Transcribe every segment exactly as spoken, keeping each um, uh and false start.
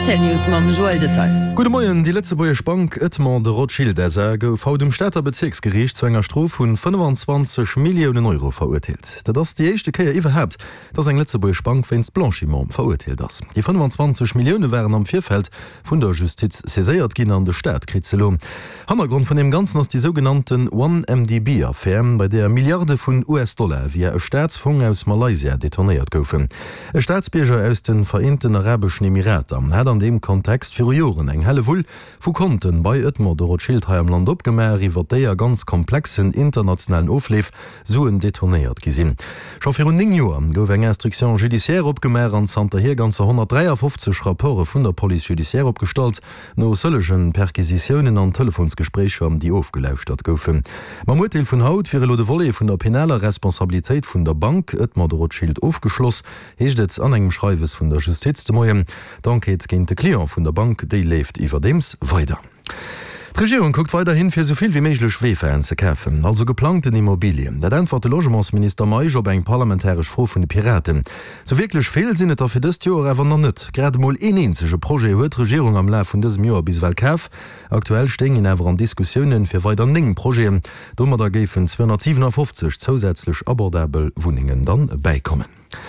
R T L News mam Joel Detail. Gute Morgen, die letzte Boyer Bank Edmond de Rothschild gouf dem Städter Bezirksgericht zu enger Strof von fünfundzwanzig Millionen Euro verurteilt. Da das die erste Keier überhaupt, dass ein letzte Boyer Bank für ins Blanchiment verurteilt das. Die fünfundzwanzig Millionen wären am Vierfeld von der Justiz cesiert gehen an der Stadt Kritzelo. Hintergrund von dem Ganzen ist die sogenannten one M D B-Affären, bei der Milliarden von U S-Dollar via ein Staatsfonds aus Malaysia detoniert goufen. Ein Staatsbürger aus den Vereinten Arabischen Emiraten hat an dem Kontext für Jahren eng helle Wull vu Konten bei Edmond de Rothschild am Land opgemer iwwer déier ganz komplexen internationalen Ofleef suen detoniert gesinn. Schafir hun Joer gouf eng Instruktion judiciaire opgemer an Santa hier ganze hundertdreiundfünfzig Rapporte vun der Police judiciaire opgestalt, no sëllegen Perquisitionen an Telefonsgespräche am die aufgelauscht hat goufen. Ma Motel vun Haut fir lo de Wolle vun der penale Responsabiltäit vun der Bank Edmond de Rothschild aufgeschloss, heecht an engem Schreiwes vun der Justiz de Moiem, Dankeet géint de Klier vun der Bank déi left iwwer dems weiter. Die Regierung guckt weiterhin für soviel wie möglich Wehfern zu kaufen, also geplanten Immobilien. Der antwort der Logementsminister Maisch ob eng parlamentarisch Frau von den Piraten. So wirklich viel sind es für das Jahr aber noch nicht. Gerade mal ein einziges Projekt hat die Regierung am Laufe von diesem Jahr bis well kauf. Aktuell stehen in einfach an Diskussionen für weiter neun Projekte. Dummer da geben zweihundertsiebenundfünfzig zusätzlich abordable Wohnungen dann beikommen.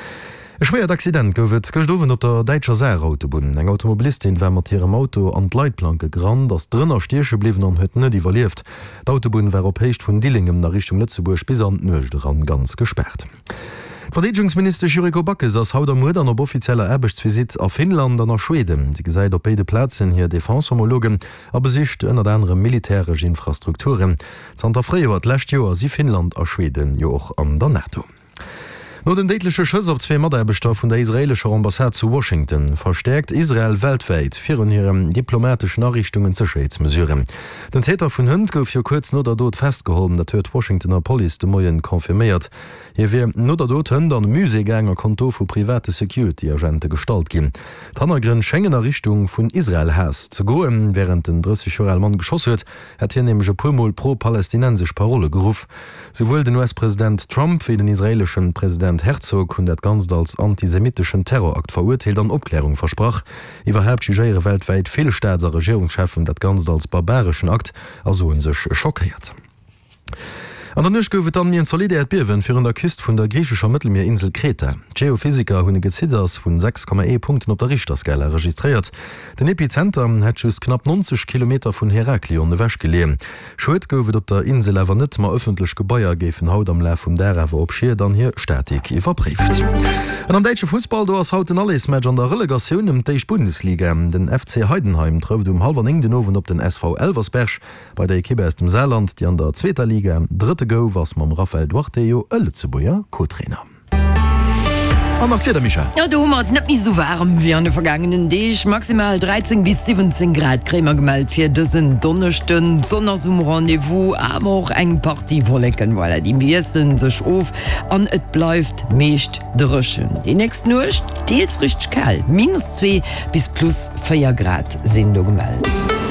E schwer Accident gowet gestowen op der Deitscher Säautobun. Eng Automobilistin wär mat ihrem Auto an d Leitplanke gerannt, ass drënner Stiersche bliwen an huet net iwwerlieft. D'autobun wär op Heicht vun Dillingen nach Richtung Lützeburg bis an Nuech ran ganz gesperrt. Verteidigungsminister Juriko Backes ass haut am Muet an op offizieller Erbechtsvisit a Finnland an nach Schweden. Sie gesäit op beide Plätzen hier Defenshomologen a besicht ënner andere militärsche Infrastrukturen. Santa Freo hat lächt Joer si Finnland a Schweden jo och an der NATO. No den deitliche Schëss op zwei Maderbestoff vun der israelscher Ambassade zu Washington verstärkt Israel weltweit fir un ihrem diplomatischen Nachrichtungen zerscheidsmesuren. Den Täter vun Hënd gouf fir kurz no der dot festgehoben, dat huet Washingtoner Police de Moien konfirmiert. Hier wie no der dot hënd an Musegänger Konto vu private Security-Agente stalt gin. Tannergrin Schengener Richtung vun Israel has zu goen, während den dreißig Jahre Mann geschoss huet, hat hier nämlich pumol pro-palästinensisch Parole geruf. Sowohl den U S-Präsident Trump wie den israelischen Präsident Herzog hun dat ganz als antisemitischen Terrorakt verurteilt an Obklärung versprach. Iwerhalb Gigéiere weltweit viele Staatser Regierungschefen dat ganz als barbarischen Akt also un sech schockiert. An der Nuch goufet an en Solidarität Biwen fir an der Küst vun der griechischer Mittelmeerinsel Kreta. Geophysiker hunne Gezitters vun sechs Komma eins Punkten op der Richterskala registriert. Den Epizenter hat just knapp neunzig Kilometer vun Heraklion de wäsch geleen. Schuld goufet op der Insel awer net ma öffentlich Gebäier gefen haut am Läf vum derwer opschier dann hier statik iwwerbrieft. An am deitsche Fußball do ass hauten alles Match an der Relegation im Deich Bundesliga. Den F C Heidenheim treuft um halber eng den Owen op den S V Elversberg bei der Ekippe aus dem Saarland, die an der zweiter Liga dritte go was mam Raphael Duartejo ëlle ze boier Co-Trainer. Ja, du hat net nie so warm wie an den vergangenen Deeg maximal dreizehn bis siebzehn Grad Krämer gemeldt fir dëssen Donnerchten Sonnersum Rendevous aber auch eng Party wollecken, weil er die Wiessen sech of an et bleibt meescht drschen. Die nächst Nucht deels rich kal minus zwei bis plus vier Grad sind du gemeldt.